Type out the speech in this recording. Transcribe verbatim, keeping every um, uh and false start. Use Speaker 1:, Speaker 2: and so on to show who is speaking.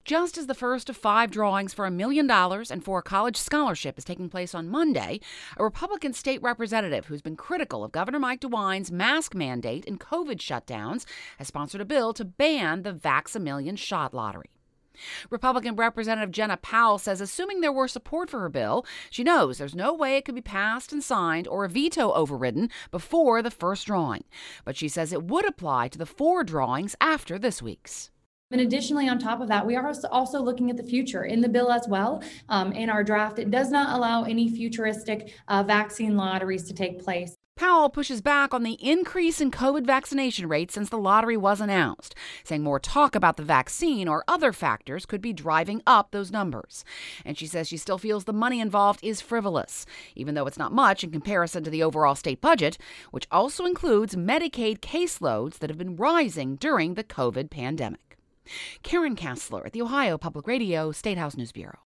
Speaker 1: Just as the first of five drawings for a million dollars and for a college scholarship is taking place on Monday, a Republican state representative who's been critical of Governor Mike DeWine's mask mandate and COVID shutdowns has sponsored a bill to ban the Vax-A-Million shot lottery. Republican Representative Jenna Powell says assuming there were support for her bill, she knows there's no way it could be passed and signed or a veto overridden before the first drawing. But she says it would apply to the four drawings after this week's.
Speaker 2: And additionally, on top of that, we are also looking at the future in the bill as well. Um, in our draft, it does not allow any futuristic uh, vaccine lotteries to take place.
Speaker 1: Powell pushes back on the increase in COVID vaccination rates since the lottery was announced, saying more talk about the vaccine or other factors could be driving up those numbers. And she says she still feels the money involved is frivolous, even though it's not much in comparison to the overall state budget, which also includes Medicaid caseloads that have been rising during the COVID pandemic. Karen Kassler at the Ohio Public Radio State House News Bureau.